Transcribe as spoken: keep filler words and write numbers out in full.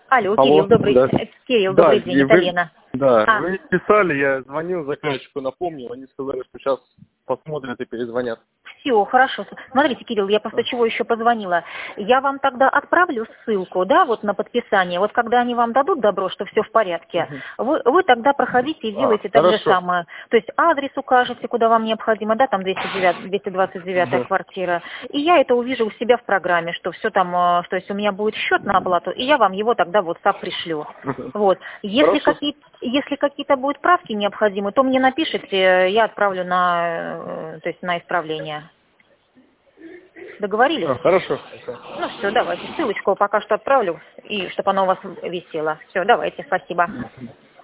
Алло, Алло, Кирилл, добрый, да. э, Кирилл, Да, добрый день, и это вы, Лена. да, А, вы писали, я звонил заказчику, напомнил, они сказали, что сейчас посмотрят и перезвонят. все, хорошо. Смотрите, Кирилл, я просто чего еще позвонила. Я вам тогда отправлю ссылку, да, вот на подписание. Вот когда они вам дадут добро, что все в порядке, Мгм. вы, вы тогда проходите и А, делаете так же хорошо. самое. То есть адрес укажете, куда вам необходимо, да, там двести девять, двести двадцать девятая Ага. квартира. И я это увижу у себя в программе, что все там, э, то есть у меня будет счет на оплату, и я вам его тогда в WhatsApp пришлю. Мгм. Вот. Если Хорошо. какие если какие-то будут правки необходимы, то мне напишите, я отправлю на, э, то есть на исправление. Договорились? А, хорошо. Ну все, давайте. Ссылочку пока что отправлю, и чтобы она у вас висела. Все, давайте, спасибо.